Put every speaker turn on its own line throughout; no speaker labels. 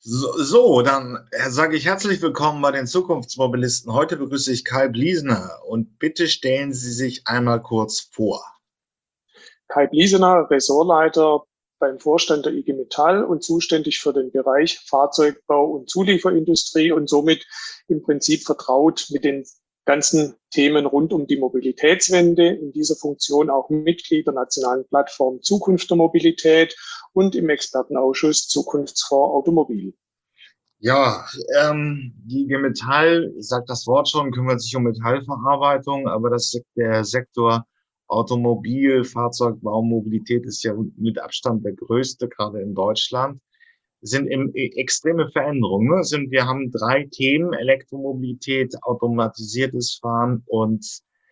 Dann sage ich herzlich willkommen bei den Zukunftsmobilisten. Heute begrüße ich Kai Bliesner und bitte stellen Sie sich einmal kurz vor.
Kai Bliesener, Ressortleiter beim Vorstand der IG Metall und zuständig für den Bereich Fahrzeugbau und Zulieferindustrie und somit im Prinzip vertraut mit den ganzen Themen rund um die Mobilitätswende. In dieser Funktion auch Mitglied der nationalen Plattform Zukunft der Mobilität und im Expertenausschuss Zukunftsfonds Automobil.
Ja, die IG Metall, sagt das Wort schon, kümmert sich um Metallverarbeitung, aber der Sektor Automobil, Fahrzeugbau, Mobilität ist ja mit Abstand der größte, gerade in Deutschland. Sind extreme Veränderungen. Ne? Wir haben 3 Themen: Elektromobilität, automatisiertes Fahren und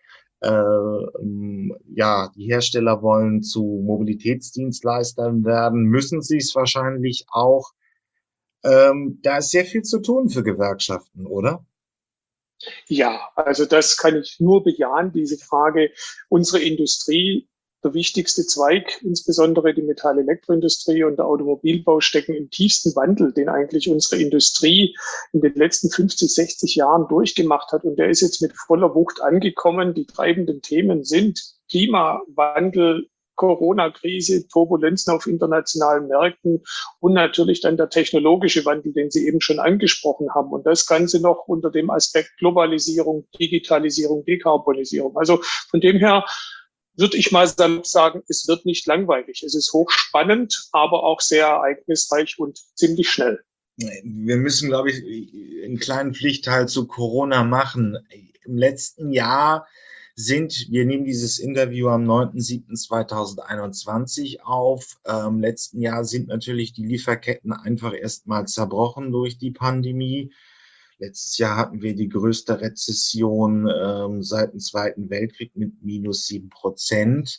ja, die Hersteller wollen zu Mobilitätsdienstleistern werden, müssen sie es wahrscheinlich auch. Da ist sehr viel zu tun für Gewerkschaften, oder?
Ja, also das kann ich nur bejahen, diese Frage. Unsere Industrie, der wichtigste Zweig, insbesondere die Metall-Elektroindustrie und der Automobilbau, stecken im tiefsten Wandel, den eigentlich unsere Industrie in den letzten 50, 60 Jahren durchgemacht hat. Und der ist jetzt mit voller Wucht angekommen. Die treibenden Themen sind Klimawandel, Corona-Krise, Turbulenzen auf internationalen Märkten und natürlich dann der technologische Wandel, den Sie eben schon angesprochen haben. Und das Ganze noch unter dem Aspekt Globalisierung, Digitalisierung, Dekarbonisierung. Also von dem her würde ich mal sagen, es wird nicht langweilig. Es ist hochspannend, aber auch sehr ereignisreich und ziemlich schnell.
Wir müssen, glaube ich, einen kleinen Pflichtteil zu Corona machen. Im letzten Jahr wir nehmen dieses Interview am 9.7.2021 auf. Im letzten Jahr sind natürlich die Lieferketten einfach erstmal zerbrochen durch die Pandemie. Letztes Jahr hatten wir die größte Rezession seit dem Zweiten Weltkrieg mit -7%.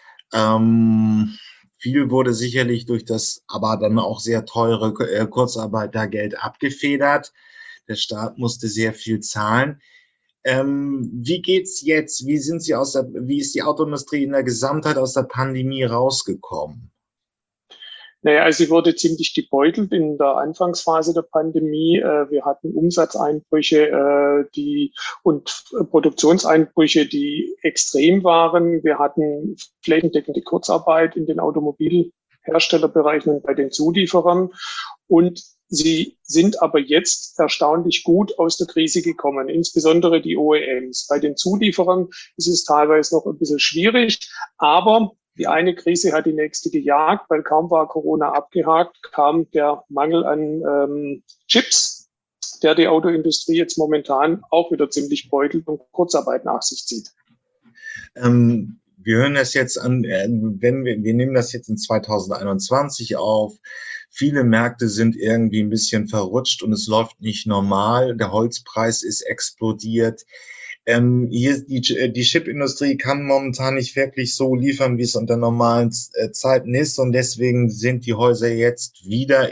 Viel wurde sicherlich durch das aber dann auch sehr teure Kurzarbeitergeld abgefedert. Der Staat musste sehr viel zahlen. Wie geht's jetzt? Wie ist die Autoindustrie in der Gesamtheit aus der Pandemie rausgekommen?
Naja, also sie wurde ziemlich gebeutelt in der Anfangsphase der Pandemie. Wir hatten Umsatzeinbrüche und Produktionseinbrüche, die extrem waren. Wir hatten flächendeckende Kurzarbeit in den Automobilherstellerbereichen und bei den Zulieferern. Und sie sind aber jetzt erstaunlich gut aus der Krise gekommen, insbesondere die OEMs. Bei den Zulieferern ist es teilweise noch ein bisschen schwierig, aber die eine Krise hat die nächste gejagt, weil kaum war Corona abgehakt, kam der Mangel an Chips, der die Autoindustrie jetzt momentan auch wieder ziemlich beutelt und Kurzarbeit nach sich zieht.
Wir hören das jetzt an, wir nehmen das jetzt in 2021 auf. Viele Märkte sind irgendwie ein bisschen verrutscht und es läuft nicht normal. Der Holzpreis ist explodiert. Hier die Chipindustrie kann momentan nicht wirklich so liefern, wie es unter normalen Zeiten ist, und deswegen sind die Häuser jetzt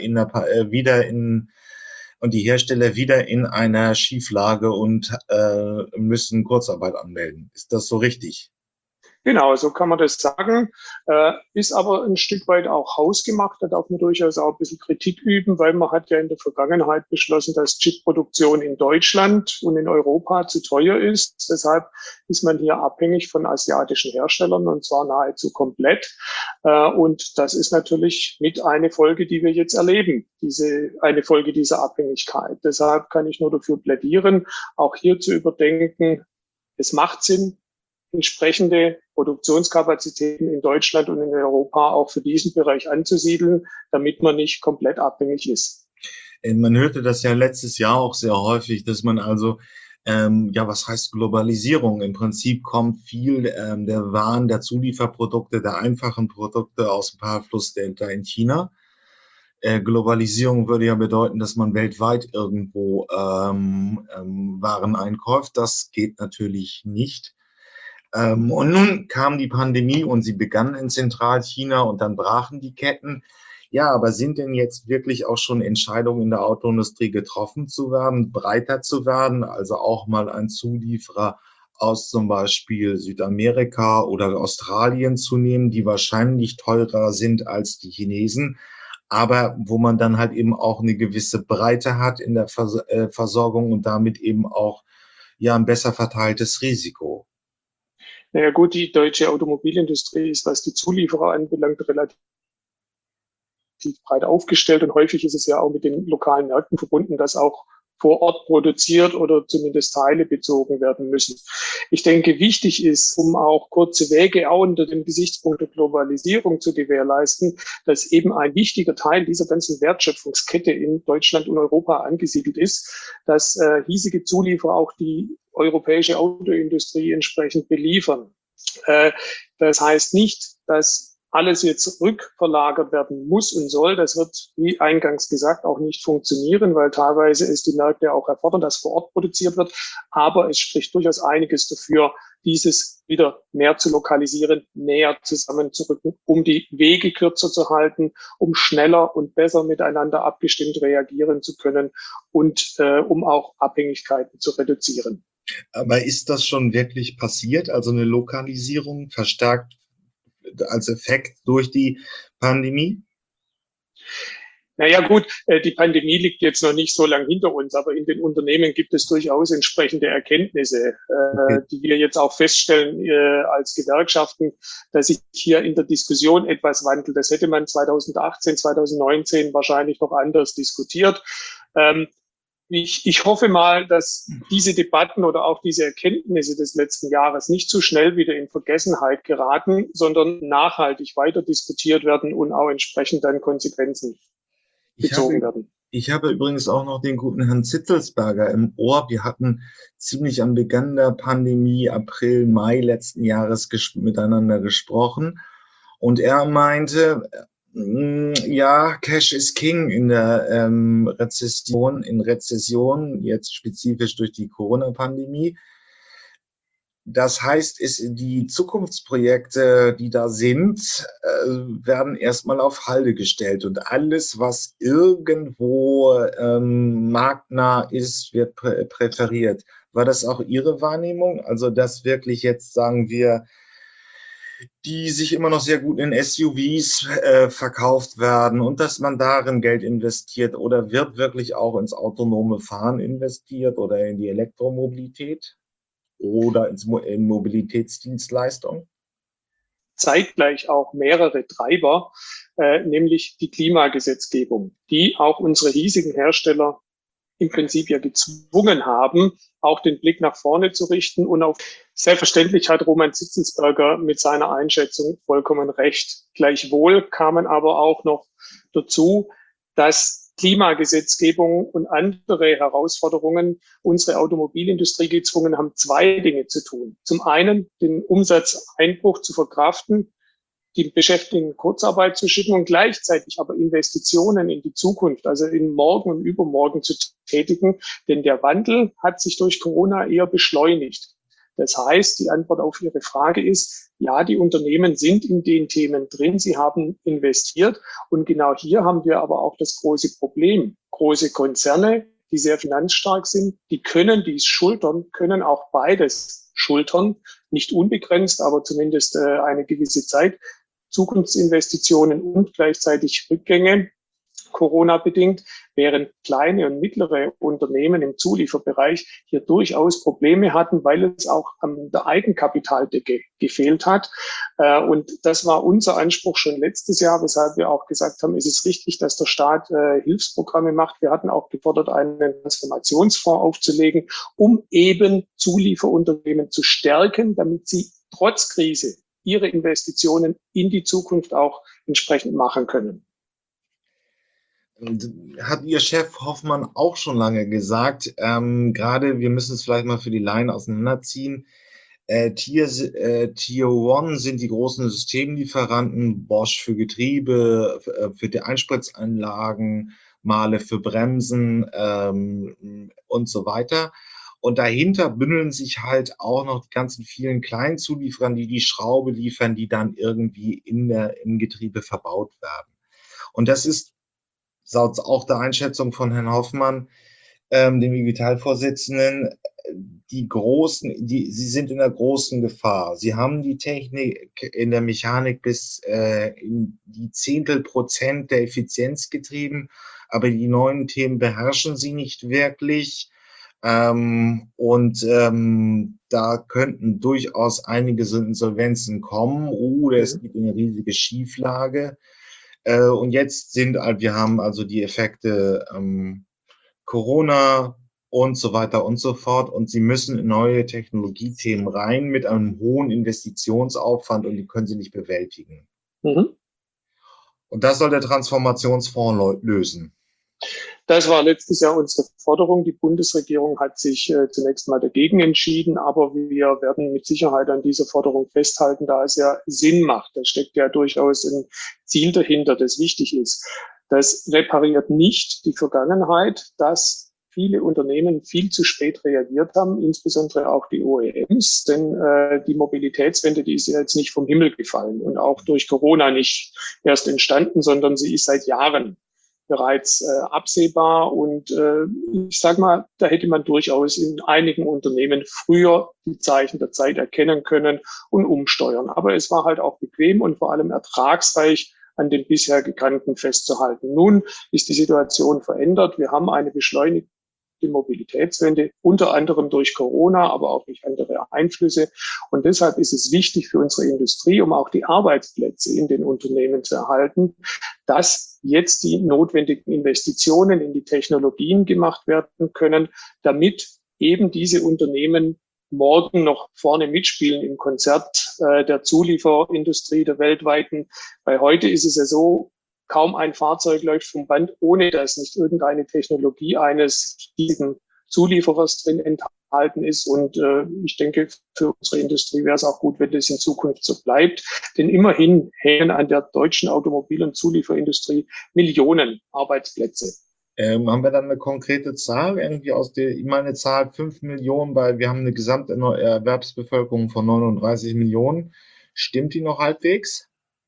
und die Hersteller wieder in einer Schieflage und müssen Kurzarbeit anmelden. Ist das so richtig?
Genau, so kann man das sagen. Ist aber ein Stück weit auch hausgemacht. Da darf man durchaus auch ein bisschen Kritik üben, weil man hat ja in der Vergangenheit beschlossen, dass Chipproduktion in Deutschland und in Europa zu teuer ist. Deshalb ist man hier abhängig von asiatischen Herstellern, und zwar nahezu komplett. Und das ist natürlich mit eine Folge, die wir jetzt erleben, eine Folge dieser Abhängigkeit. Deshalb kann ich nur dafür plädieren, auch hier zu überdenken, es macht Sinn, entsprechende Produktionskapazitäten in Deutschland und in Europa auch für diesen Bereich anzusiedeln, damit man nicht komplett abhängig ist.
Man hörte das ja letztes Jahr auch sehr häufig, dass man ja, was heißt Globalisierung? Im Prinzip kommt viel der Waren, der Zulieferprodukte, der einfachen Produkte aus dem Parflussdelta in China. Globalisierung würde ja bedeuten, dass man weltweit irgendwo Waren einkauft. Das geht natürlich nicht. Und nun kam die Pandemie und sie begann in Zentralchina und dann brachen die Ketten. Ja, aber sind denn jetzt wirklich auch schon Entscheidungen in der Autoindustrie getroffen zu werden, breiter zu werden, also auch mal einen Zulieferer aus zum Beispiel Südamerika oder Australien zu nehmen, die wahrscheinlich teurer sind als die Chinesen, aber wo man dann halt eben auch eine gewisse Breite hat in der Versorgung und damit eben auch ja ein besser verteiltes Risiko.
Naja gut, die deutsche Automobilindustrie ist, was die Zulieferer anbelangt, relativ breit aufgestellt und häufig ist es ja auch mit den lokalen Märkten verbunden, dass auch vor Ort produziert oder zumindest Teile bezogen werden müssen. Ich denke, wichtig ist, um auch kurze Wege auch unter dem Gesichtspunkt der Globalisierung zu gewährleisten, dass eben ein wichtiger Teil dieser ganzen Wertschöpfungskette in Deutschland und Europa angesiedelt ist, dass hiesige Zulieferer auch die europäische Autoindustrie entsprechend beliefern. Das heißt nicht, dass alles jetzt rückverlagert werden muss und soll. Das wird, wie eingangs gesagt, auch nicht funktionieren, weil teilweise es die Märkte auch erfordern, dass vor Ort produziert wird. Aber es spricht durchaus einiges dafür, dieses wieder mehr zu lokalisieren, näher zusammenzurücken, um die Wege kürzer zu halten, um schneller und besser miteinander abgestimmt reagieren zu können und um auch Abhängigkeiten zu reduzieren.
Aber ist das schon wirklich passiert? Also eine Lokalisierung verstärkt als Effekt durch die Pandemie?
Naja gut, die Pandemie liegt jetzt noch nicht so lang hinter uns, aber in den Unternehmen gibt es durchaus entsprechende Erkenntnisse,
Okay.
die wir jetzt auch feststellen als Gewerkschaften, dass sich hier in der Diskussion etwas wandelt. Das hätte man 2018, 2019 wahrscheinlich noch anders diskutiert. Ich hoffe mal, dass diese Debatten oder auch diese Erkenntnisse des letzten Jahres nicht zu schnell wieder in Vergessenheit geraten, sondern nachhaltig weiter diskutiert werden und auch entsprechend dann Konsequenzen
Ich
bezogen
habe,
werden.
ich habe übrigens auch noch den guten Herrn Zitzelsberger im Ohr. Wir hatten ziemlich am Beginn der Pandemie, April, Mai letzten Jahres miteinander gesprochen. Und er meinte, ja, Cash is King in der Rezession, jetzt spezifisch durch die Corona-Pandemie. Das heißt, die Zukunftsprojekte, die da sind, werden erstmal auf Halde gestellt und alles, was irgendwo marktnah ist, wird präferiert. War das auch Ihre Wahrnehmung? Also, dass wirklich jetzt, sagen wir, die sich immer noch sehr gut in SUVs verkauft werden und dass man darin Geld investiert oder wird wirklich auch ins autonome Fahren investiert oder in die Elektromobilität? Oder in Mobilitätsdienstleistungen?
Zeitgleich auch mehrere Treiber, nämlich die Klimagesetzgebung, die auch unsere hiesigen Hersteller im Prinzip ja gezwungen haben, auch den Blick nach vorne zu richten. Und auf selbstverständlich hat Roman Zitzelsberger mit seiner Einschätzung vollkommen recht. Gleichwohl kamen aber auch noch dazu, dass Klimagesetzgebung und andere Herausforderungen unsere Automobilindustrie gezwungen haben, zwei Dinge zu tun. Zum einen den Umsatzeinbruch zu verkraften, die Beschäftigten in Kurzarbeit zu schicken und gleichzeitig aber Investitionen in die Zukunft, also in morgen und übermorgen zu tätigen. Denn der Wandel hat sich durch Corona eher beschleunigt. Das heißt, die Antwort auf Ihre Frage ist, ja, die Unternehmen sind in den Themen drin, sie haben investiert. Und genau hier haben wir aber auch das große Problem. Große Konzerne, die sehr finanzstark sind, die können dies schultern, können auch beides schultern, nicht unbegrenzt, aber zumindest eine gewisse Zeit. Zukunftsinvestitionen und gleichzeitig Rückgänge, Corona-bedingt, während kleine und mittlere Unternehmen im Zulieferbereich hier durchaus Probleme hatten, weil es auch an der Eigenkapitaldecke gefehlt hat. Und das war unser Anspruch schon letztes Jahr, weshalb wir auch gesagt haben, es ist richtig, dass der Staat Hilfsprogramme macht. Wir hatten auch gefordert, einen Transformationsfonds aufzulegen, um eben Zulieferunternehmen zu stärken, damit sie trotz Krise ihre Investitionen in die Zukunft auch entsprechend machen können.
Hat Ihr Chef Hoffmann auch schon lange gesagt, gerade wir müssen es vielleicht mal für die Laien auseinanderziehen. Tier 1 sind die großen Systemlieferanten, Bosch für Getriebe, für die Einspritzanlagen, Mahle für Bremsen und so weiter. Und dahinter bündeln sich halt auch noch die ganzen vielen kleinen Zulieferern, die die Schraube liefern, die dann irgendwie im Getriebe verbaut werden. Und das ist auch der Einschätzung von Herrn Hoffmann dem Vitalvorsitzenden, sie sind in einer großen Gefahr. Sie haben die Technik in der Mechanik bis in die Zehntelprozent der Effizienz getrieben, aber die neuen Themen beherrschen sie nicht wirklich. Da könnten durchaus einige Insolvenzen kommen oder es gibt eine riesige Schieflage. Und jetzt wir haben also die Effekte Corona und so weiter und so fort. Und sie müssen in neue Technologiethemen rein mit einem hohen Investitionsaufwand und die können sie nicht bewältigen. Und das soll der Transformationsfonds lösen.
Das war letztes Jahr unsere Forderung. Die Bundesregierung hat sich zunächst mal dagegen entschieden, aber wir werden mit Sicherheit an dieser Forderung festhalten, da es ja Sinn macht. Da steckt ja durchaus ein Ziel dahinter, das wichtig ist. Das repariert nicht die Vergangenheit, dass viele Unternehmen viel zu spät reagiert haben, insbesondere auch die OEMs, denn die Mobilitätswende, die ist ja jetzt nicht vom Himmel gefallen und auch durch Corona nicht erst entstanden, sondern sie ist seit Jahren bereits absehbar. Und ich sage mal, da hätte man durchaus in einigen Unternehmen früher die Zeichen der Zeit erkennen können und umsteuern. Aber es war halt auch bequem und vor allem ertragsreich, an den bisher gekannten festzuhalten. Nun ist die Situation verändert. Wir haben eine beschleunigte Mobilitätswende, unter anderem durch Corona, aber auch durch andere Einflüsse. Und deshalb ist es wichtig für unsere Industrie, um auch die Arbeitsplätze in den Unternehmen zu erhalten, dass jetzt die notwendigen Investitionen in die Technologien gemacht werden können, damit eben diese Unternehmen morgen noch vorne mitspielen im Konzert der Zulieferindustrie, der weltweiten. Weil heute ist es ja so, kaum ein Fahrzeug läuft vom Band, ohne dass nicht irgendeine Technologie eines riesigen Zulieferers drin enthalten ist. Und ich denke, für unsere Industrie wäre es auch gut, wenn das in Zukunft so bleibt. Denn immerhin hängen an der deutschen Automobil- und Zulieferindustrie Millionen Arbeitsplätze.
Haben wir dann eine konkrete Zahl, irgendwie ich meine Zahl 5 Millionen, weil wir haben eine Gesamterwerbsbevölkerung von 39 Millionen. Stimmt die noch halbwegs?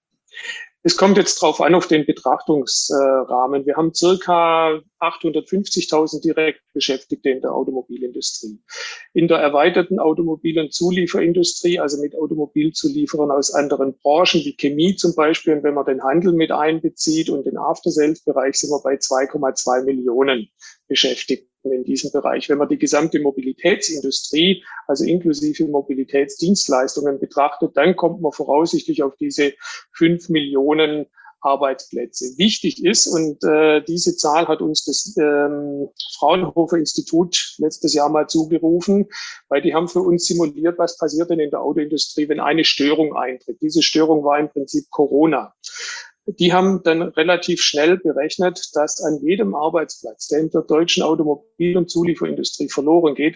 Es kommt jetzt drauf an, auf den Betrachtungsrahmen. Wir haben circa 850.000 direkt Beschäftigte in der Automobilindustrie. In der erweiterten Automobil- und Zulieferindustrie, also mit Automobilzulieferern aus anderen Branchen, wie Chemie zum Beispiel, und wenn man den Handel mit einbezieht und den After-Sales-Bereich, sind wir bei 2,2 Millionen Beschäftigten in diesem Bereich. Wenn man die gesamte Mobilitätsindustrie, also inklusive Mobilitätsdienstleistungen betrachtet, dann kommt man voraussichtlich auf diese 5 Millionen Arbeitsplätze. Wichtig ist, und diese Zahl hat uns das Fraunhofer Institut letztes Jahr mal zugerufen, weil die haben für uns simuliert, was passiert denn in der Autoindustrie, wenn eine Störung eintritt. Diese Störung war im Prinzip Corona. Die haben dann relativ schnell berechnet, dass an jedem Arbeitsplatz, der in der deutschen Automobil- und Zulieferindustrie verloren geht,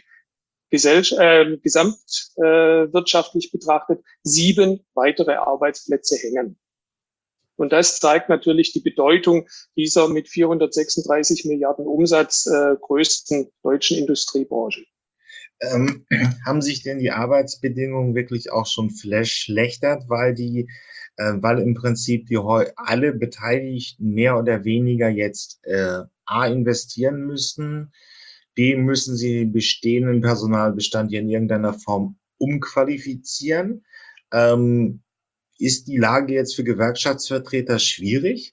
gesamtwirtschaftlich betrachtet 7 weitere Arbeitsplätze hängen. Und das zeigt natürlich die Bedeutung dieser mit 436 Milliarden Umsatz größten deutschen Industriebranche.
Haben sich denn die Arbeitsbedingungen wirklich auch schon verschlechtert, weil im Prinzip alle Beteiligten mehr oder weniger jetzt A investieren müssen, B müssen sie den bestehenden Personalbestand in irgendeiner Form umqualifizieren. Ist die Lage jetzt für Gewerkschaftsvertreter schwierig?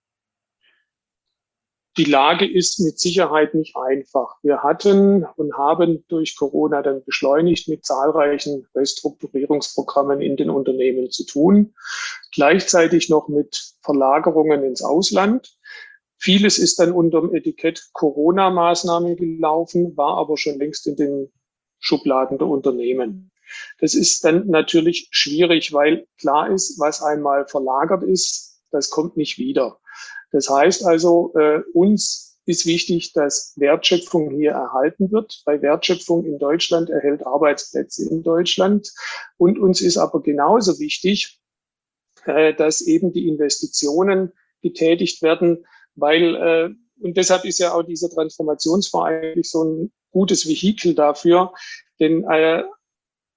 Die Lage ist mit Sicherheit nicht einfach. Wir hatten und haben durch Corona dann beschleunigt mit zahlreichen Restrukturierungsprogrammen in den Unternehmen zu tun. Gleichzeitig noch mit Verlagerungen ins Ausland. Vieles ist dann unter dem Etikett Corona-Maßnahmen gelaufen, war aber schon längst in den Schubladen der Unternehmen. Das ist dann natürlich schwierig, weil klar ist, was einmal verlagert ist, das kommt nicht wieder. Das heißt also, uns ist wichtig, dass Wertschöpfung hier erhalten wird, weil Wertschöpfung in Deutschland erhält Arbeitsplätze in Deutschland. Und uns ist aber genauso wichtig, dass eben die Investitionen getätigt werden, weil, und deshalb ist ja auch dieser Transformationsfonds eigentlich so ein gutes Vehikel dafür, denn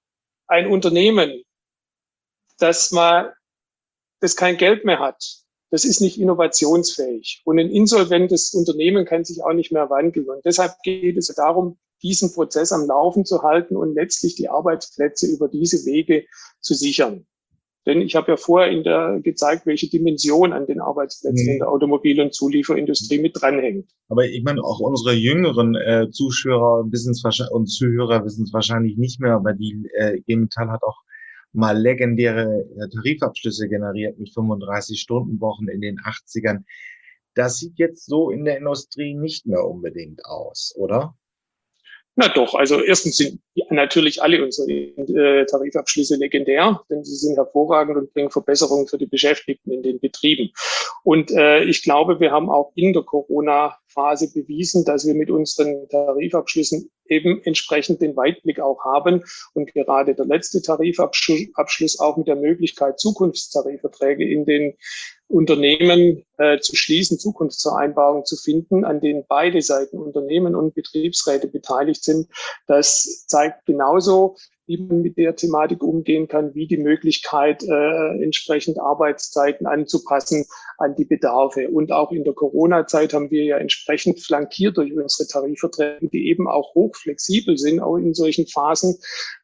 ein Unternehmen, das kein Geld mehr hat, das ist nicht innovationsfähig. Und ein insolventes Unternehmen kann sich auch nicht mehr wandeln. Und deshalb geht es darum, diesen Prozess am Laufen zu halten und letztlich die Arbeitsplätze über diese Wege zu sichern. Denn ich habe ja vorher gezeigt, welche Dimension an den Arbeitsplätzen in der Automobil- und Zulieferindustrie mit dranhängt.
Aber ich meine, auch unsere jüngeren Zuschauer wissen es wahrscheinlich und Zuhörer wissen es wahrscheinlich nicht mehr, aber die IG Metall hat auch mal legendäre Tarifabschlüsse generiert mit 35-Stunden-Wochen in den 80ern. Das sieht jetzt so in der Industrie nicht mehr unbedingt aus, oder?
Na doch, also erstens sind natürlich alle unsere Tarifabschlüsse legendär, denn sie sind hervorragend und bringen Verbesserungen für die Beschäftigten in den Betrieben. Und ich glaube, wir haben auch in der Corona-Phase bewiesen, dass wir mit unseren Tarifabschlüssen eben entsprechend den Weitblick auch haben und gerade der letzte Tarifabschluss auch mit der Möglichkeit, Zukunftstarifverträge in den Unternehmen zu schließen, Zukunftsvereinbarungen zu finden, an denen beide Seiten, Unternehmen und Betriebsräte, beteiligt sind. Das zeigt genauso, wie man mit der Thematik umgehen kann, wie die Möglichkeit, entsprechend Arbeitszeiten anzupassen an die Bedarfe. Und auch in der Corona-Zeit haben wir ja entsprechend flankiert durch unsere Tarifverträge, die eben auch hochflexibel sind, auch in solchen Phasen,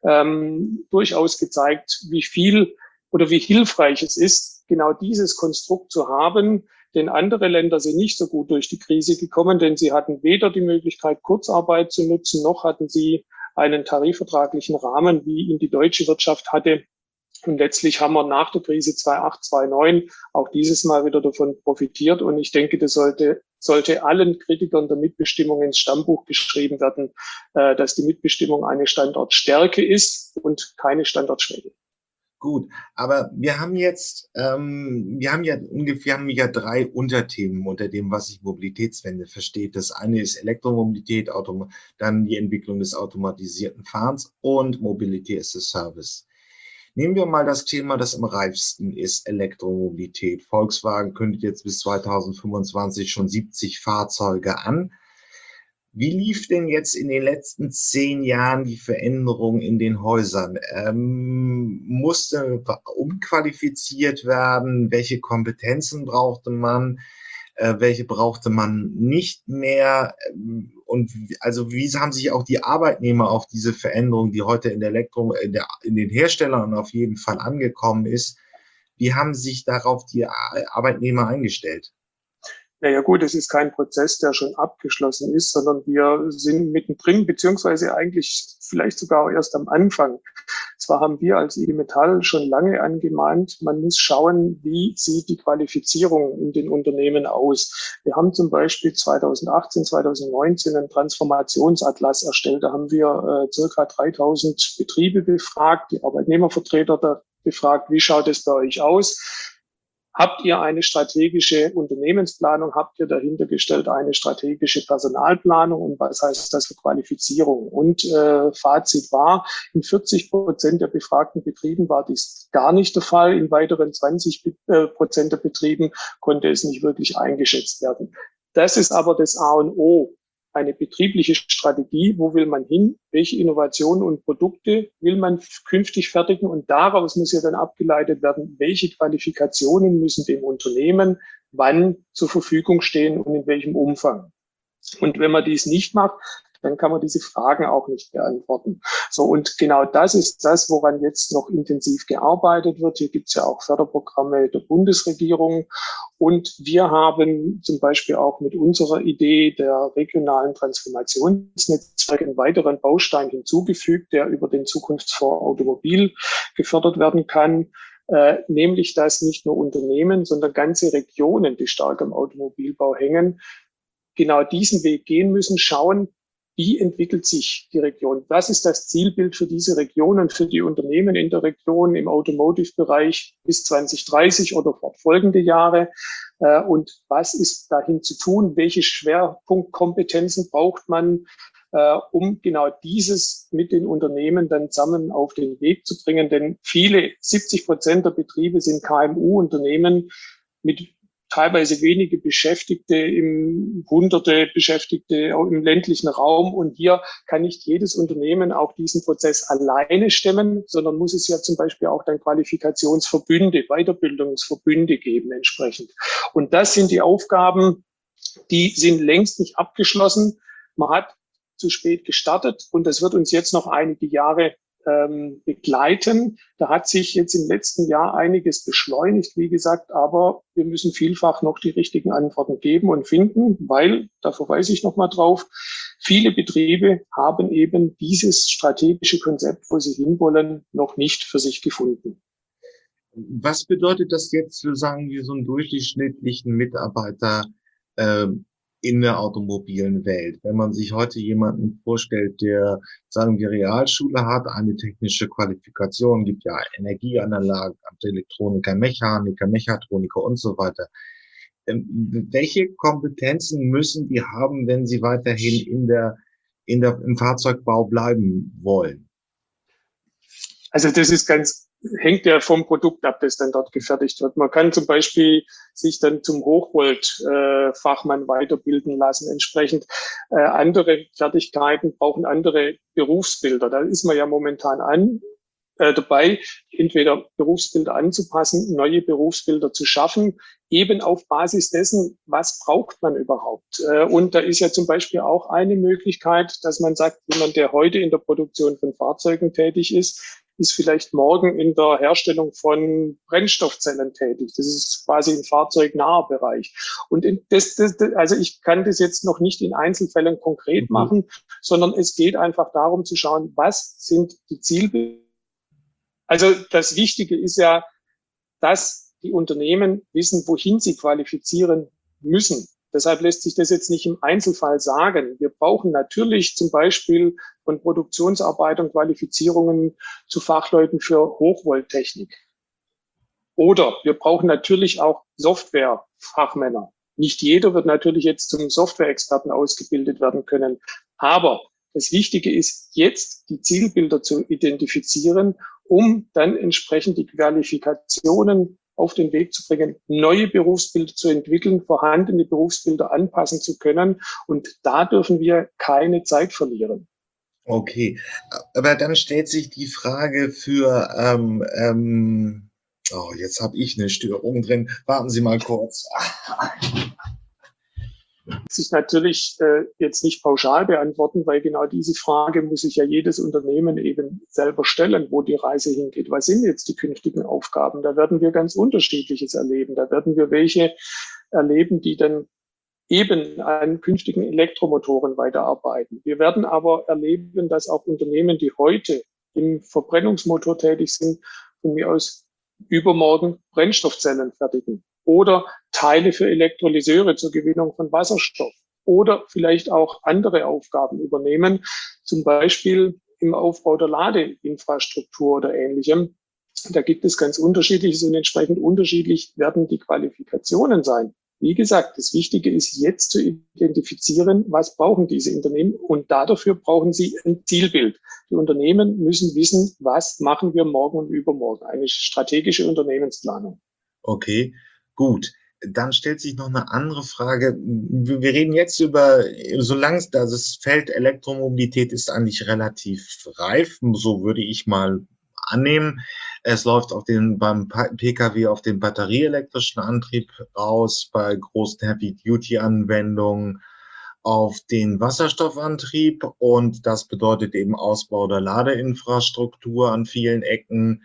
durchaus gezeigt, wie viel oder wie hilfreich es ist, genau dieses Konstrukt zu haben. Denn andere Länder sind nicht so gut durch die Krise gekommen, denn sie hatten weder die Möglichkeit, Kurzarbeit zu nutzen, noch hatten sie einen tarifvertraglichen Rahmen, wie ihn die deutsche Wirtschaft hatte. Und letztlich haben wir nach der Krise 2008, 2009 auch dieses Mal wieder davon profitiert. Und ich denke, das sollte allen Kritikern der Mitbestimmung ins Stammbuch geschrieben werden, dass die Mitbestimmung eine Standortstärke ist und keine Standortschwäche.
Gut, aber wir haben jetzt, wir haben ja drei Unterthemen unter dem, was sich Mobilitätswende versteht. Das eine ist Elektromobilität, dann die Entwicklung des automatisierten Fahrens und Mobility as a Service. Nehmen wir mal das Thema, das am reifsten ist, Elektromobilität. Volkswagen kündigt jetzt bis 2025 schon 70 Fahrzeuge an. Wie lief denn jetzt in den letzten 10 Jahren die Veränderung in den Häusern? Musste umqualifiziert werden? Welche Kompetenzen brauchte man? Welche brauchte man nicht mehr? Und also wie haben sich auch die Arbeitnehmer auf diese Veränderung, die heute in der in den Herstellern auf jeden Fall angekommen ist, wie haben sich darauf die Arbeitnehmer eingestellt?
Naja gut, es ist kein Prozess, der schon abgeschlossen ist, sondern wir sind mittendrin, beziehungsweise eigentlich vielleicht sogar auch erst am Anfang. Zwar haben wir als IG Metall schon lange angemahnt, man muss schauen, wie sieht die Qualifizierung in den Unternehmen aus. Wir haben zum Beispiel 2018, 2019 einen Transformationsatlas erstellt. Da haben wir circa 3000 Betriebe befragt, die Arbeitnehmervertreter da befragt, wie schaut es bei euch aus? Habt ihr eine strategische Unternehmensplanung? Habt ihr dahinter gestellt eine strategische Personalplanung? Und was heißt das für Qualifizierung? Und Fazit war, in 40% der befragten Betrieben war dies gar nicht der Fall. In weiteren 20% der Betrieben konnte es nicht wirklich eingeschätzt werden. Das ist aber das A und O. Eine betriebliche Strategie, wo will man hin, welche Innovationen und Produkte will man künftig fertigen und daraus muss ja dann abgeleitet werden, welche Qualifikationen müssen dem Unternehmen wann zur Verfügung stehen und in welchem Umfang. Und wenn man dies nicht macht, dann kann man diese Fragen auch nicht beantworten. So, und genau das ist das, woran jetzt noch intensiv gearbeitet wird. Hier gibt es ja auch Förderprogramme der Bundesregierung. Und wir haben zum Beispiel auch mit unserer Idee der regionalen Transformationsnetzwerke einen weiteren Baustein hinzugefügt, der über den Zukunftsfonds Automobil gefördert werden kann. Nämlich, dass nicht nur Unternehmen, sondern ganze Regionen, die stark am Automobilbau hängen, genau diesen Weg gehen müssen, schauen, wie entwickelt sich die Region? Was ist das Zielbild für diese Region und für die Unternehmen in der Region im Automotive-Bereich bis 2030 oder fortfolgende Jahre? Und was ist dahin zu tun? Welche Schwerpunktkompetenzen braucht man, um genau dieses mit den Unternehmen dann zusammen auf den Weg zu bringen? Denn 70% der Betriebe sind KMU-Unternehmen mit teilweise wenige Beschäftigte, Hunderte Beschäftigte auch im ländlichen Raum. Und hier kann nicht jedes Unternehmen auch diesen Prozess alleine stemmen, sondern muss es ja zum Beispiel auch dann Qualifikationsverbünde, Weiterbildungsverbünde geben entsprechend. Und das sind die Aufgaben, die sind längst nicht abgeschlossen. Man hat zu spät gestartet und das wird uns jetzt noch einige Jahre begleiten. Da hat sich jetzt im letzten Jahr einiges beschleunigt, wie gesagt, aber wir müssen vielfach noch die richtigen Antworten geben und finden, weil, da verweise ich nochmal drauf, viele Betriebe haben eben dieses strategische Konzept, wo sie hinwollen, noch nicht für sich gefunden.
Was bedeutet das jetzt für, sagen wir, so einen durchschnittlichen Mitarbeiter in der automobilen Welt? Wenn man sich heute jemanden vorstellt, der, sagen wir, Realschule hat, eine technische Qualifikation, gibt ja Energieanlagen, Elektroniker, Mechaniker, Mechatroniker und so weiter. Welche Kompetenzen müssen die haben, wenn sie weiterhin im Fahrzeugbau bleiben wollen?
Also das ist hängt ja vom Produkt ab, das dann dort gefertigt wird. Man kann zum Beispiel sich dann zum Hochvolt-Fachmann weiterbilden lassen. Entsprechend andere Fertigkeiten brauchen andere Berufsbilder. Da ist man ja momentan dabei, entweder Berufsbilder anzupassen, neue Berufsbilder zu schaffen, eben auf Basis dessen, was braucht man überhaupt. Und da ist ja zum Beispiel auch eine Möglichkeit, dass man sagt, jemand, der heute in der Produktion von Fahrzeugen tätig ist vielleicht morgen in der Herstellung von Brennstoffzellen tätig. Das ist quasi ein fahrzeugnaher Bereich. Und also ich kann das jetzt noch nicht in Einzelfällen konkret machen, sondern es geht einfach darum zu schauen, was sind die Zielbilder. Also das Wichtige ist ja, dass die Unternehmen wissen, wohin sie qualifizieren müssen. Deshalb lässt sich das jetzt nicht im Einzelfall sagen. Wir brauchen natürlich zum Beispiel von Produktionsarbeitern Qualifizierungen zu Fachleuten für Hochvolttechnik. Oder wir brauchen natürlich auch Softwarefachmänner. Nicht jeder wird natürlich jetzt zum Softwareexperten ausgebildet werden können. Aber das Wichtige ist jetzt, die Zielbilder zu identifizieren, um dann entsprechend die Qualifikationen auf den Weg zu bringen, neue Berufsbilder zu entwickeln, vorhandene Berufsbilder anpassen zu können. Und da dürfen wir keine Zeit verlieren.
Okay, aber dann stellt sich die Frage für, oh, jetzt habe ich eine Störung drin. Warten Sie mal kurz.
Sich natürlich jetzt nicht pauschal beantworten, weil genau diese Frage muss sich ja jedes Unternehmen eben selber stellen, wo die Reise hingeht. Was sind jetzt die künftigen Aufgaben? Da werden wir ganz Unterschiedliches erleben. Da werden wir welche erleben, die dann eben an künftigen Elektromotoren weiterarbeiten. Wir werden aber erleben, dass auch Unternehmen, die heute im Verbrennungsmotor tätig sind, von mir aus übermorgen Brennstoffzellen fertigen. Oder Teile für Elektrolyseure zur Gewinnung von Wasserstoff oder vielleicht auch andere Aufgaben übernehmen, zum Beispiel im Aufbau der Ladeinfrastruktur oder Ähnlichem. Da gibt es ganz unterschiedliches und entsprechend unterschiedlich werden die Qualifikationen sein. Wie gesagt, das Wichtige ist jetzt zu identifizieren, was brauchen diese Unternehmen und dafür brauchen sie ein Zielbild. Die Unternehmen müssen wissen, was machen wir morgen und übermorgen, eine strategische Unternehmensplanung.
Okay. Gut, dann stellt sich noch eine andere Frage. Wir reden jetzt über, solange das Feld Elektromobilität ist eigentlich relativ reif, so würde ich mal annehmen. Es läuft beim Pkw auf den batterieelektrischen Antrieb raus, bei großen Heavy-Duty-Anwendungen auf den Wasserstoffantrieb und das bedeutet eben Ausbau der Ladeinfrastruktur an vielen Ecken.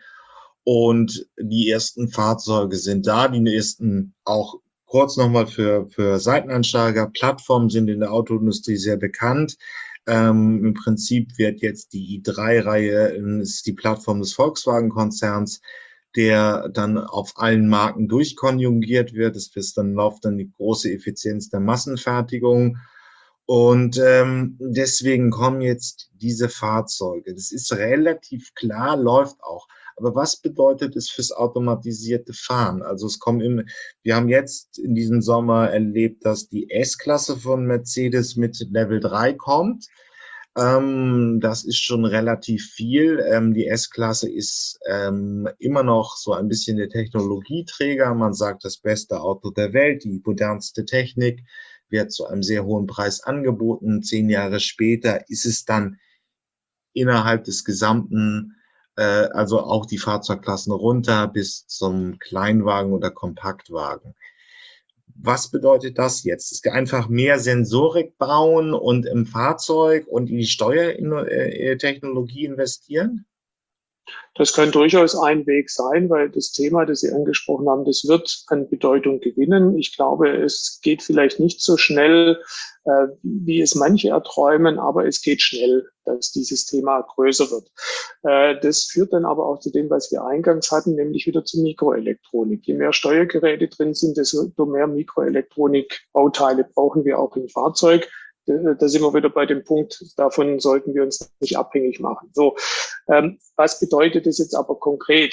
Und die ersten Fahrzeuge sind da, die ersten auch kurz nochmal für Seitenansteiger. Plattformen sind in der Autoindustrie sehr bekannt. Im Prinzip wird jetzt die i3-Reihe, ist die Plattform des Volkswagen-Konzerns, der dann auf allen Marken durchkonjugiert wird. Dann läuft dann die große Effizienz der Massenfertigung. Und deswegen kommen jetzt diese Fahrzeuge. Das ist relativ klar, läuft auch. Aber was bedeutet es fürs automatisierte Fahren? Also wir haben jetzt in diesem Sommer erlebt, dass die S-Klasse von Mercedes mit Level 3 kommt. Das ist schon relativ viel. Die S-Klasse ist immer noch so ein bisschen der Technologieträger. Man sagt, das beste Auto der Welt, die modernste Technik, wird zu einem sehr hohen Preis angeboten. 10 Jahre später ist es dann innerhalb des gesamten, also auch die Fahrzeugklassen runter bis zum Kleinwagen oder Kompaktwagen. Was bedeutet das jetzt? Es ist einfach mehr Sensorik bauen und im Fahrzeug und in die Steuertechnologie investieren?
Das kann durchaus ein Weg sein, weil das Thema, das Sie angesprochen haben, das wird an Bedeutung gewinnen. Ich glaube, es geht vielleicht nicht so schnell, wie es manche erträumen, aber es geht schnell, dass dieses Thema größer wird. Das führt dann aber auch zu dem, was wir eingangs hatten, nämlich wieder zur Mikroelektronik. Je mehr Steuergeräte drin sind, desto mehr Mikroelektronikbauteile brauchen wir auch im Fahrzeug. Da sind wir wieder bei dem Punkt, davon sollten wir uns nicht abhängig machen. So, was bedeutet das jetzt aber konkret?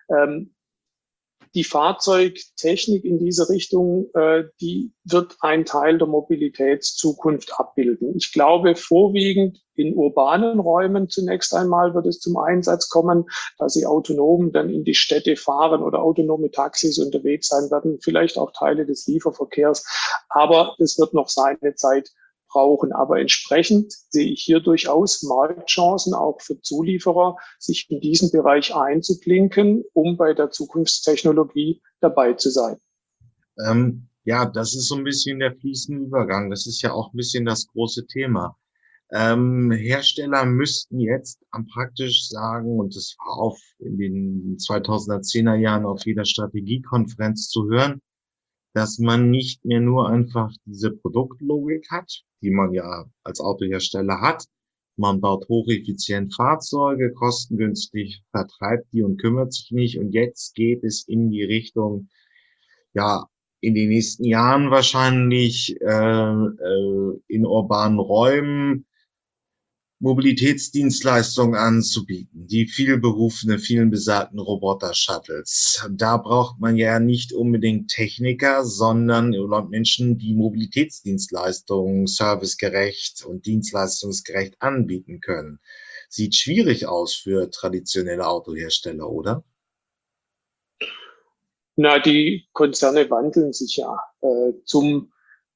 Die Fahrzeugtechnik in diese Richtung, die wird ein Teil der Mobilitätszukunft abbilden. Ich glaube, vorwiegend in urbanen Räumen zunächst einmal wird es zum Einsatz kommen, dass sie autonom dann in die Städte fahren oder autonome Taxis unterwegs sein werden, vielleicht auch Teile des Lieferverkehrs. Aber es wird noch seine Zeit brauchen. Aber entsprechend sehe ich hier durchaus Marktchancen auch für Zulieferer, sich in diesen Bereich einzuklinken, um bei der Zukunftstechnologie dabei zu sein.
Ja, das ist so ein bisschen der fließende Übergang. Das ist ja auch ein bisschen das große Thema. Hersteller müssten jetzt am praktisch sagen, und das war auch in den 2010er Jahren auf jeder Strategiekonferenz zu hören, dass man nicht mehr nur einfach diese Produktlogik hat, die man ja als Autohersteller hat. Man baut hocheffizient Fahrzeuge, kostengünstig, vertreibt die und kümmert sich nicht. Und jetzt geht es in die Richtung, ja, in den nächsten Jahren wahrscheinlich in urbanen Räumen Mobilitätsdienstleistungen anzubieten, die vielberufene, vielen besagten Roboter-Shuttles. Da braucht man ja nicht unbedingt Techniker, sondern Menschen, die Mobilitätsdienstleistungen servicegerecht und dienstleistungsgerecht anbieten können. Sieht schwierig aus für traditionelle Autohersteller, oder?
Na, die Konzerne wandeln sich ja zum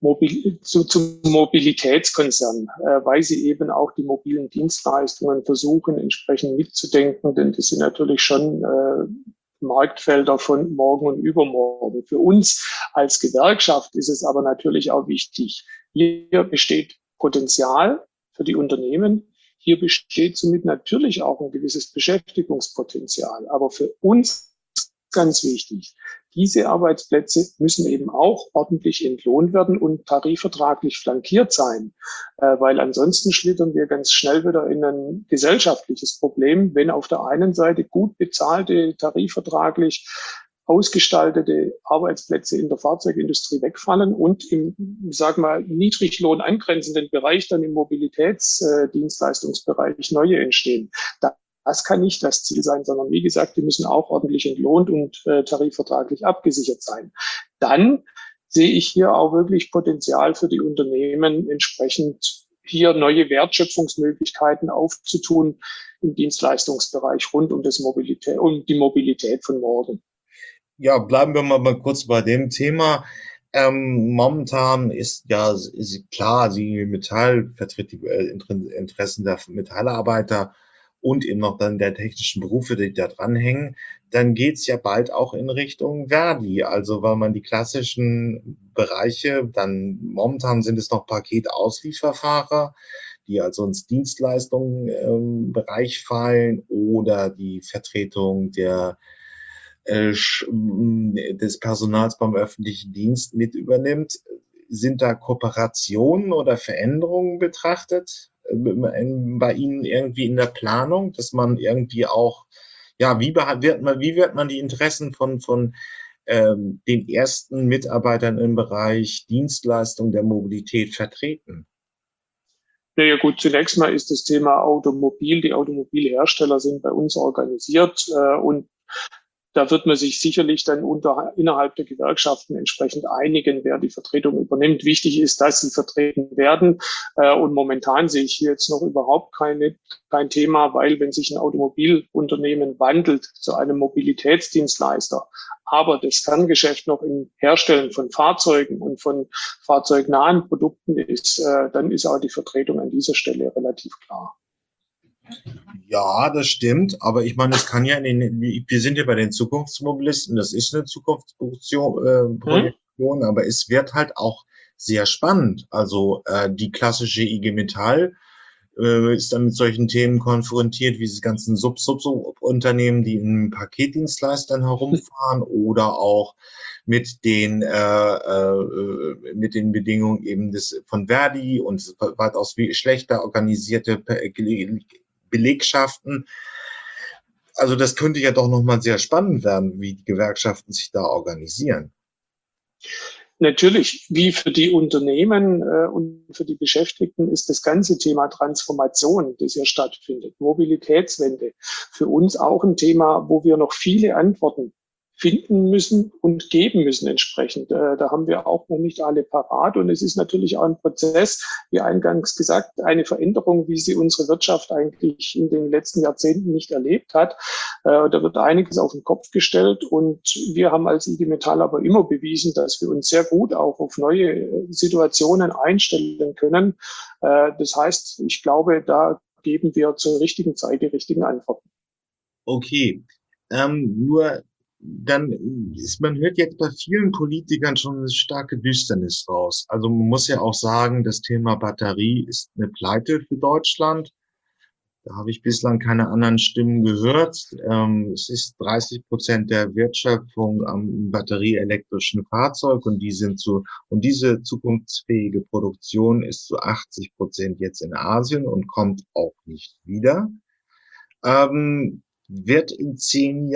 Mobilitätskonzern, weil sie eben auch die mobilen Dienstleistungen versuchen, entsprechend mitzudenken, denn das sind natürlich schon Marktfelder von morgen und übermorgen. Für uns als Gewerkschaft ist es aber natürlich auch wichtig, hier besteht Potenzial für die Unternehmen. Hier besteht somit natürlich auch ein gewisses Beschäftigungspotenzial. Aber für uns ganz wichtig. Diese Arbeitsplätze müssen eben auch ordentlich entlohnt werden und tarifvertraglich flankiert sein, weil ansonsten schlittern wir ganz schnell wieder in ein gesellschaftliches Problem, wenn auf der einen Seite gut bezahlte, tarifvertraglich ausgestaltete Arbeitsplätze in der Fahrzeugindustrie wegfallen und im, sag mal, Niedriglohn angrenzenden Bereich, dann im Mobilitätsdienstleistungsbereich neue entstehen. Das kann nicht das Ziel sein, sondern wie gesagt, die müssen auch ordentlich entlohnt und tarifvertraglich abgesichert sein. Dann sehe ich hier auch wirklich Potenzial für die Unternehmen, entsprechend hier neue Wertschöpfungsmöglichkeiten aufzutun im Dienstleistungsbereich rund um die Mobilität von morgen.
Ja, bleiben wir mal kurz bei dem Thema. Momentan ist ja ist klar, die Metall vertritt die Interessen der Metallarbeiter und eben noch dann der technischen Berufe, die da dranhängen. Dann geht's ja bald auch in Richtung Verdi. Also weil man die klassischen Bereiche, dann momentan sind es noch Paketauslieferfahrer, die also ins Dienstleistungsbereich fallen oder die Vertretung des Personals beim öffentlichen Dienst mit übernimmt. Sind da Kooperationen oder Veränderungen betrachtet bei Ihnen irgendwie in der Planung, dass man irgendwie auch, ja, wie wird man die Interessen von den ersten Mitarbeitern im Bereich Dienstleistung der Mobilität vertreten?
Naja gut, zunächst mal ist das Thema Automobil. Die Automobilhersteller sind bei uns organisiert und da wird man sich sicherlich dann innerhalb der Gewerkschaften entsprechend einigen, wer die Vertretung übernimmt. Wichtig ist, dass sie vertreten werden. Und momentan sehe ich hier jetzt noch überhaupt kein Thema, weil wenn sich ein Automobilunternehmen wandelt zu einem Mobilitätsdienstleister, aber das Kerngeschäft noch im Herstellen von Fahrzeugen und von fahrzeugnahen Produkten ist, dann ist auch die Vertretung an dieser Stelle relativ klar.
Ja, das stimmt, aber ich meine, es kann ja wir sind ja bei den Zukunftsmobilisten, das ist eine Zukunftsprojektion, aber es wird halt auch sehr spannend. Also die klassische IG Metall ist dann mit solchen Themen konfrontiert, wie diese ganzen Sub-Unternehmen, die in Paketdienstleistern herumfahren oder auch mit den Bedingungen eben von Verdi und weitaus schlechter organisierte Belegschaften. Also das könnte ja doch nochmal sehr spannend werden, wie die Gewerkschaften sich da organisieren.
Natürlich, wie für die Unternehmen und für die Beschäftigten ist das ganze Thema Transformation, das hier stattfindet, Mobilitätswende, für uns auch ein Thema, wo wir noch viele Antworten finden müssen und geben müssen entsprechend. Da haben wir auch noch nicht alle parat. Und es ist natürlich auch ein Prozess, wie eingangs gesagt, eine Veränderung, wie sie unsere Wirtschaft eigentlich in den letzten Jahrzehnten nicht erlebt hat. Da wird einiges auf den Kopf gestellt. Und wir haben als IG Metall aber immer bewiesen, dass wir uns sehr gut auch auf neue Situationen einstellen können. Das heißt, ich glaube, da geben wir zur richtigen Zeit die richtigen Antworten.
Okay, nur dann man hört jetzt bei vielen Politikern schon eine starke Düsternis raus. Also man muss ja auch sagen, das Thema Batterie ist eine Pleite für Deutschland. Da habe ich bislang keine anderen Stimmen gehört. Es ist 30% der Wertschöpfung am batterieelektrischen Fahrzeug und diese zukunftsfähige Produktion ist zu 80% jetzt in Asien und kommt auch nicht wieder. Wird in 10,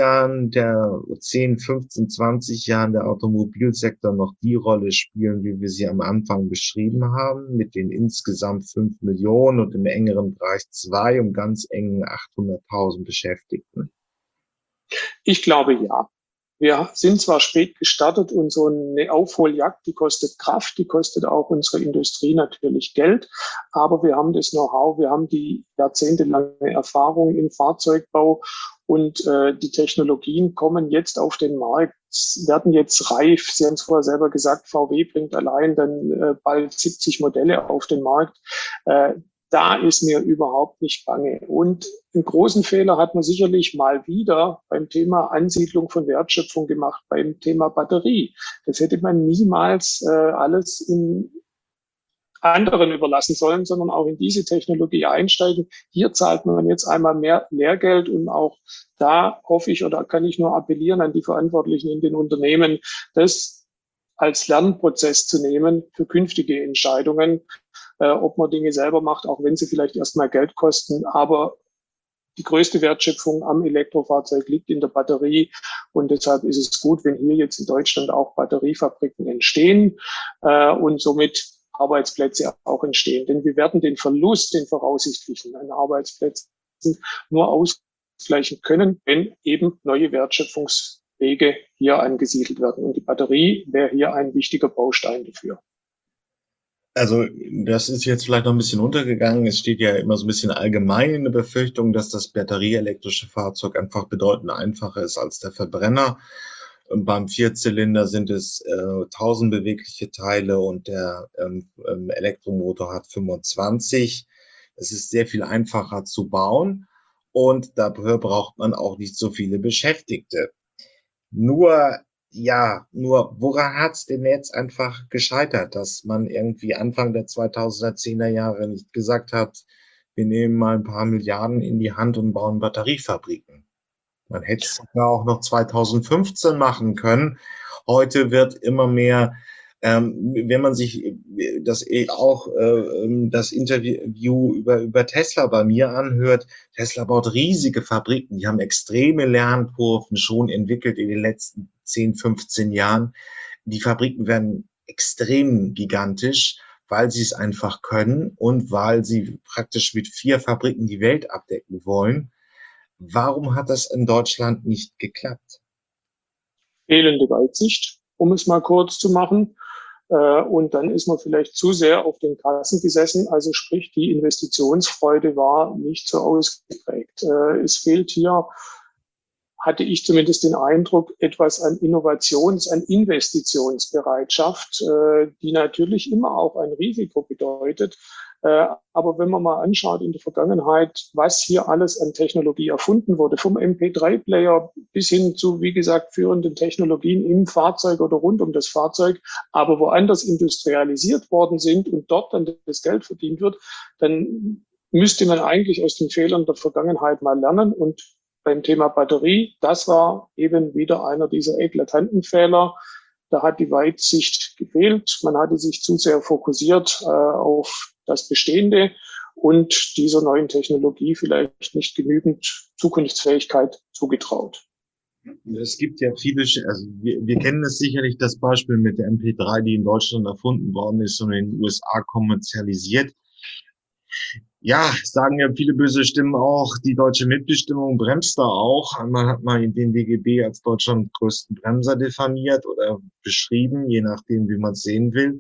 15, 20 Jahren der Automobilsektor noch die Rolle spielen, wie wir sie am Anfang beschrieben haben, mit den insgesamt 5 Millionen und im engeren Bereich 2 und ganz engen 800.000 Beschäftigten?
Ich glaube, ja. Wir sind zwar spät gestartet und so eine Aufholjagd, die kostet Kraft, die kostet auch unsere Industrie natürlich Geld, aber wir haben das Know-how, wir haben die jahrzehntelange Erfahrung im Fahrzeugbau und die Technologien kommen jetzt auf den Markt, werden jetzt reif. Sie haben es vorher selber gesagt, VW bringt allein dann bald 70 Modelle auf den Markt. Da ist mir überhaupt nicht bange. Und einen großen Fehler hat man sicherlich mal wieder beim Thema Ansiedlung von Wertschöpfung gemacht, beim Thema Batterie. Das hätte man niemals alles in anderen überlassen sollen, sondern auch in diese Technologie einsteigen. Hier zahlt man jetzt einmal mehr Lehrgeld und auch da hoffe ich oder kann ich nur appellieren an die Verantwortlichen in den Unternehmen, das als Lernprozess zu nehmen für künftige Entscheidungen, ob man Dinge selber macht, auch wenn sie vielleicht erstmal Geld kosten. Aber die größte Wertschöpfung am Elektrofahrzeug liegt in der Batterie. Und deshalb ist es gut, wenn hier jetzt in Deutschland auch Batteriefabriken entstehen und somit Arbeitsplätze auch entstehen. Denn wir werden den Verlust, den voraussichtlichen an Arbeitsplätzen nur ausgleichen können, wenn eben neue Wertschöpfungswege hier angesiedelt werden. Und die Batterie wäre hier ein wichtiger Baustein dafür.
Also das ist jetzt vielleicht noch ein bisschen untergegangen. Es steht ja immer so ein bisschen allgemein in der Befürchtung, dass das batterieelektrische Fahrzeug einfach bedeutend einfacher ist als der Verbrenner. Beim Vierzylinder sind es 1000 bewegliche Teile und der Elektromotor hat 25. Es ist sehr viel einfacher zu bauen und dafür braucht man auch nicht so viele Beschäftigte. Nur woran hat's denn jetzt einfach gescheitert, dass man irgendwie Anfang der 2010er Jahre nicht gesagt hat, wir nehmen mal ein paar Milliarden in die Hand und bauen Batteriefabriken? Man hätte es ja auch noch 2015 machen können. Heute wird immer mehr, wenn man sich das Interview über Tesla bei mir anhört, Tesla baut riesige Fabriken, die haben extreme Lernkurven schon entwickelt in den letzten 10, 15 Jahren. Die Fabriken werden extrem gigantisch, weil sie es einfach können und weil sie praktisch mit 4 Fabriken die Welt abdecken wollen. Warum hat das in Deutschland nicht geklappt?
fehlende Weitsicht, um es mal kurz zu machen. Und dann ist man vielleicht zu sehr auf den Kassen gesessen. Also sprich, die Investitionsfreude war nicht so ausgeprägt. Es fehlt hier, hatte ich zumindest den Eindruck, etwas an an Investitionsbereitschaft, die natürlich immer auch ein Risiko bedeutet. Aber wenn man mal anschaut in der Vergangenheit, was hier alles an Technologie erfunden wurde, vom MP3-Player bis hin zu, wie gesagt, führenden Technologien im Fahrzeug oder rund um das Fahrzeug, aber woanders industrialisiert worden sind und dort dann das Geld verdient wird, dann müsste man eigentlich aus den Fehlern der Vergangenheit mal lernen. Und beim Thema Batterie, das war eben wieder einer dieser eklatanten Fehler. Da hat die Weitsicht gefehlt. Man hatte sich zu sehr fokussiert auf das Bestehende und dieser neuen Technologie vielleicht nicht genügend Zukunftsfähigkeit zugetraut.
Es gibt ja viele, also wir kennen es sicherlich, das Beispiel mit der MP3, die in Deutschland erfunden worden ist und in den USA kommerzialisiert. Ja, sagen ja viele böse Stimmen auch, die deutsche Mitbestimmung bremst da auch. Man hat mal den DGB als Deutschland größten Bremser diffamiert oder beschrieben, je nachdem, wie man es sehen will.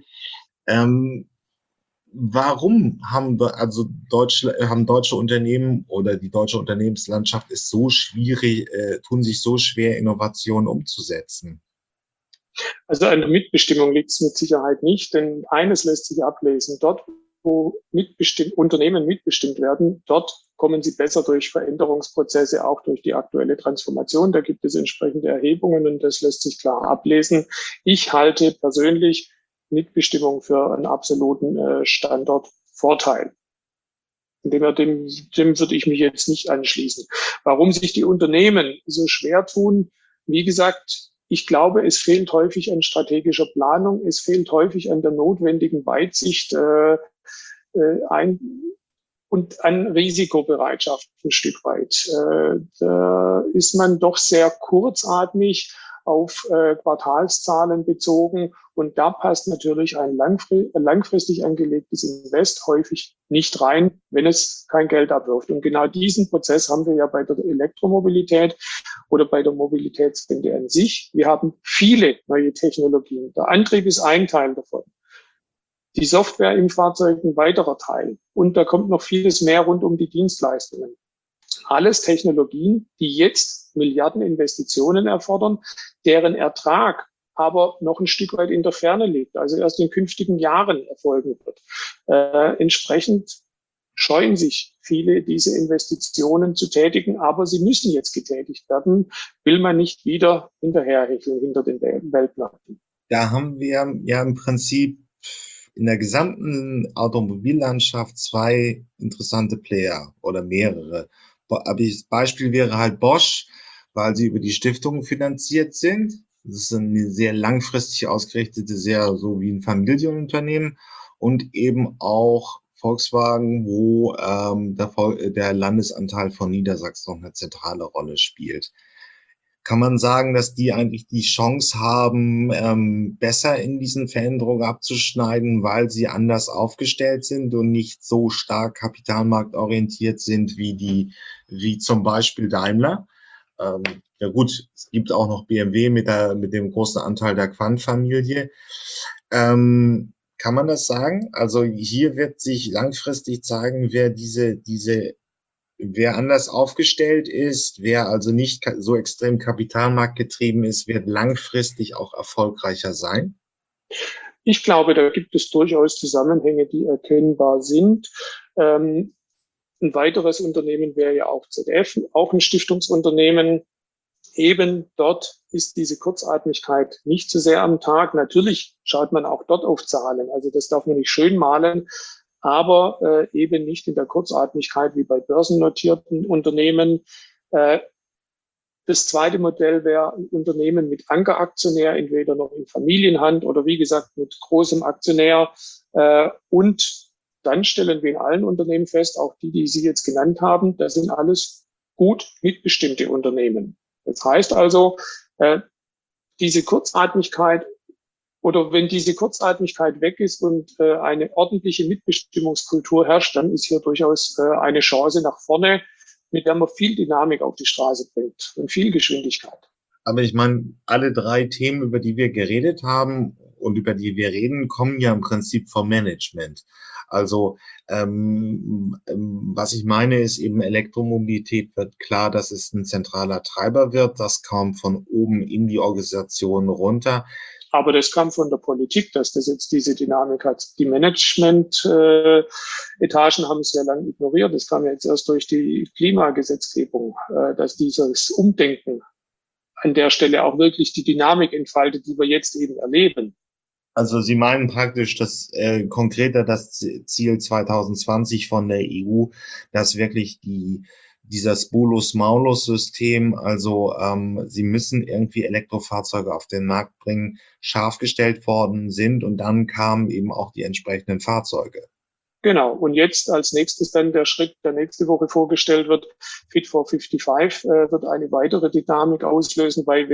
Warum haben haben deutsche Unternehmen oder die deutsche Unternehmenslandschaft ist so schwierig, tun sich so schwer, Innovationen umzusetzen?
Also an der Mitbestimmung liegt es mit Sicherheit nicht, denn eines lässt sich ablesen. Dort, wo Unternehmen mitbestimmt werden, dort kommen sie besser durch Veränderungsprozesse, auch durch die aktuelle Transformation. Da gibt es entsprechende Erhebungen und das lässt sich klar ablesen. Ich halte persönlich Mitbestimmung für einen absoluten Standortvorteil. Dem würde ich mich jetzt nicht anschließen. Warum sich die Unternehmen so schwer tun, wie gesagt, ich glaube, es fehlt häufig an strategischer Planung, es fehlt häufig an der notwendigen Weitsicht und an Risikobereitschaft ein Stück weit. Da ist man doch sehr kurzatmig auf Quartalszahlen bezogen und da passt natürlich ein langfristig angelegtes Invest häufig nicht rein, wenn es kein Geld abwirft. Und genau diesen Prozess haben wir ja bei der Elektromobilität oder bei der Mobilitätswende an sich. Wir haben viele neue Technologien. Der Antrieb ist ein Teil davon. Die Software im Fahrzeug ein weiterer Teil. Und da kommt noch vieles mehr rund um die Dienstleistungen. Alles Technologien, die jetzt Milliardeninvestitionen erfordern, deren Ertrag aber noch ein Stück weit in der Ferne liegt, also erst in künftigen Jahren erfolgen wird. Entsprechend scheuen sich viele, diese Investitionen zu tätigen, aber sie müssen jetzt getätigt werden, will man nicht wieder hinterherhecheln hinter den Weltmärkten.
Da haben wir ja im Prinzip in der gesamten Automobillandschaft zwei interessante Player oder mehrere. Aber das Beispiel wäre halt Bosch, weil sie über die Stiftung finanziert sind. Das ist eine sehr langfristig ausgerichtete, sehr so wie ein Familienunternehmen und eben auch Volkswagen, wo der Landesanteil von Niedersachsen noch eine zentrale Rolle spielt. Kann man sagen, dass die eigentlich die Chance haben, besser in diesen Veränderungen abzuschneiden, weil sie anders aufgestellt sind und nicht so stark kapitalmarktorientiert sind wie zum Beispiel Daimler? Ja gut, es gibt auch noch BMW mit dem großen Anteil der Quandt-Familie. Kann man das sagen? Also hier wird sich langfristig zeigen, wer anders aufgestellt ist, wer also nicht so extrem kapitalmarktgetrieben ist, wird langfristig auch erfolgreicher sein?
Ich glaube, da gibt es durchaus Zusammenhänge, die erkennbar sind. Ein weiteres Unternehmen wäre ja auch ZF, auch ein Stiftungsunternehmen. Eben dort ist diese Kurzatmigkeit nicht so sehr am Tag. Natürlich schaut man auch dort auf Zahlen. Also das darf man nicht schön malen, aber eben nicht in der Kurzatmigkeit wie bei börsennotierten Unternehmen. Das zweite Modell wäre ein Unternehmen mit Ankeraktionär, entweder noch in Familienhand oder wie gesagt mit großem Aktionär. Und dann stellen wir in allen Unternehmen fest, auch die Sie jetzt genannt haben, das sind alles gut mitbestimmte Unternehmen. Das heißt also, diese Kurzatmigkeit oder wenn diese Kurzatmigkeit weg ist und eine ordentliche Mitbestimmungskultur herrscht, dann ist hier durchaus eine Chance nach vorne, mit der man viel Dynamik auf die Straße bringt und viel Geschwindigkeit.
Aber ich meine, alle 3 Themen, über die wir geredet haben und über die wir reden, kommen ja im Prinzip vom Management. Also, was ich meine, ist eben Elektromobilität wird klar, dass es ein zentraler Treiber wird. Das kam von oben in die Organisation runter.
Aber das kam von der Politik, dass das jetzt diese Dynamik hat. Die Management-Etagen haben es sehr lange ignoriert. Das kam jetzt erst durch die Klimagesetzgebung, dass dieses Umdenken an der Stelle auch wirklich die Dynamik entfaltet, die wir jetzt eben erleben.
Also Sie meinen praktisch, dass konkreter das Ziel 2020 von der EU, dass wirklich dieses Bolus-Malus-System, also sie müssen irgendwie Elektrofahrzeuge auf den Markt bringen, scharf gestellt worden sind und dann kamen eben auch die entsprechenden Fahrzeuge.
Genau. Und jetzt als nächstes dann der Schritt, der nächste Woche vorgestellt wird, Fit for 55, wird eine weitere Dynamik auslösen, weil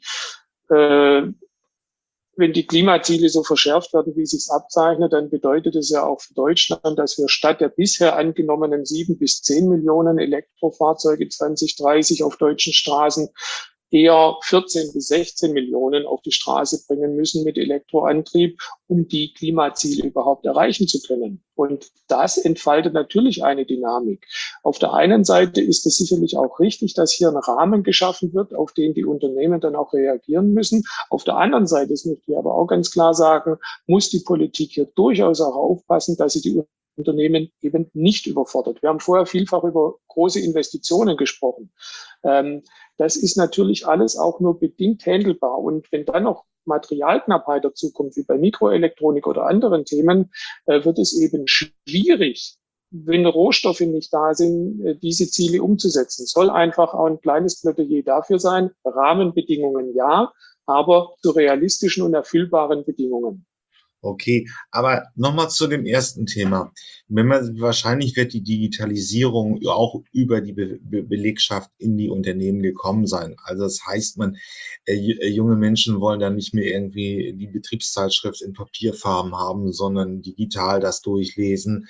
wenn die Klimaziele so verschärft werden, wie es sich abzeichnet, dann bedeutet es ja auch für Deutschland, dass wir statt der bisher angenommenen 7 bis 10 Millionen Elektrofahrzeuge 2030 auf deutschen Straßen eher 14 bis 16 Millionen auf die Straße bringen müssen mit Elektroantrieb, um die Klimaziele überhaupt erreichen zu können. Und das entfaltet natürlich eine Dynamik. Auf der einen Seite ist es sicherlich auch richtig, dass hier ein Rahmen geschaffen wird, auf den die Unternehmen dann auch reagieren müssen. Auf der anderen Seite, das möchte ich aber auch ganz klar sagen, muss die Politik hier durchaus auch aufpassen, dass sie die Unternehmen eben nicht überfordert. Wir haben vorher vielfach über große Investitionen gesprochen. Das ist natürlich alles auch nur bedingt handelbar. Und wenn dann noch Materialknappheit dazukommt, wie bei Mikroelektronik oder anderen Themen, wird es eben schwierig, wenn Rohstoffe nicht da sind, diese Ziele umzusetzen. Soll einfach auch ein kleines Plädoyer dafür sein. Rahmenbedingungen ja, aber zu realistischen und erfüllbaren Bedingungen.
Okay, aber nochmal zu dem ersten Thema. Wahrscheinlich wird die Digitalisierung auch über die Belegschaft in die Unternehmen gekommen sein. Also das heißt, junge Menschen wollen dann nicht mehr irgendwie die Betriebszeitschrift in Papierfarben haben, sondern digital das durchlesen.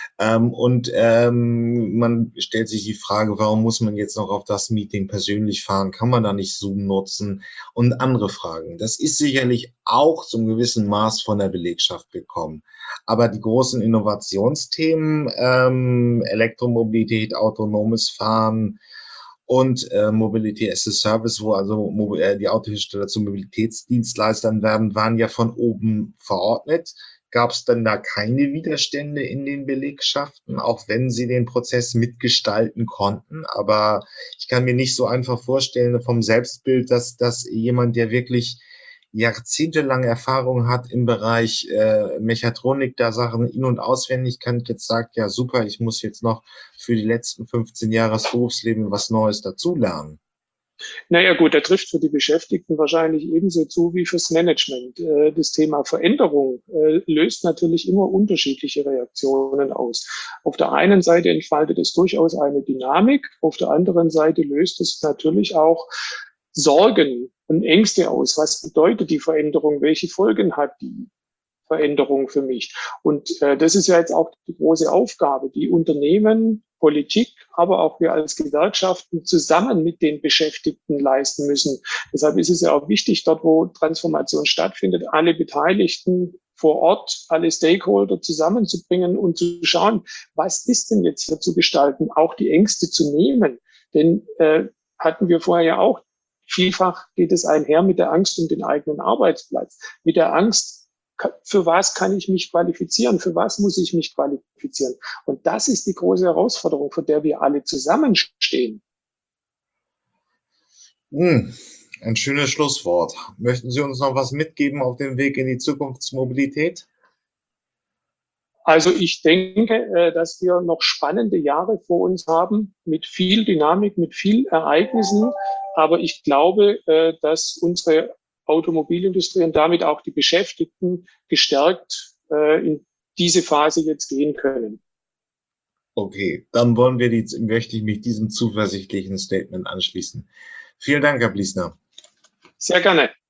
Man stellt sich die Frage, warum muss man jetzt noch auf das Meeting persönlich fahren? Kann man da nicht Zoom nutzen? Und andere Fragen. Das ist sicherlich auch zum gewissen Maß von der Belegschaft gekommen. Aber die großen Innovationsthemen, Elektromobilität, autonomes Fahren und Mobility as a Service, wo also die Autohersteller zu Mobilitätsdienstleistern werden, waren ja von oben verordnet. Gab es denn da keine Widerstände in den Belegschaften, auch wenn sie den Prozess mitgestalten konnten? Aber ich kann mir nicht so einfach vorstellen vom Selbstbild, dass jemand, der wirklich jahrzehntelang Erfahrung hat im Bereich Mechatronik, da Sachen in- und auswendig kann, jetzt sagt, ja super, ich muss jetzt noch für die letzten 15 Jahre des Berufslebens was Neues dazulernen.
Naja gut, der trifft für die Beschäftigten wahrscheinlich ebenso zu wie fürs Management. Das Thema Veränderung löst natürlich immer unterschiedliche Reaktionen aus. Auf der einen Seite entfaltet es durchaus eine Dynamik, auf der anderen Seite löst es natürlich auch Sorgen und Ängste aus. Was bedeutet die Veränderung? Welche Folgen hat die Veränderung für mich? Und das ist ja jetzt auch die große Aufgabe, die Unternehmen, Politik, aber auch wir als Gewerkschaften zusammen mit den Beschäftigten leisten müssen. Deshalb ist es ja auch wichtig, dort wo Transformation stattfindet, alle Beteiligten vor Ort, alle Stakeholder zusammenzubringen und zu schauen, was ist denn jetzt hier zu gestalten, auch die Ängste zu nehmen. Denn hatten wir vorher ja auch, vielfach geht es einher mit der Angst um den eigenen Arbeitsplatz, mit der Angst, für was kann ich mich qualifizieren, für was muss ich mich qualifizieren. Und das ist die große Herausforderung, vor der wir alle zusammenstehen.
Ein schönes Schlusswort. Möchten Sie uns noch was mitgeben auf dem Weg in die Zukunftsmobilität?
Also ich denke, dass wir noch spannende Jahre vor uns haben, mit viel Dynamik, mit viel Ereignissen. Aber ich glaube, dass unsere Automobilindustrie und damit auch die Beschäftigten gestärkt in diese Phase jetzt gehen können.
Okay, dann möchte ich mich diesem zuversichtlichen Statement anschließen. Vielen Dank, Herr Bliesner.
Sehr gerne.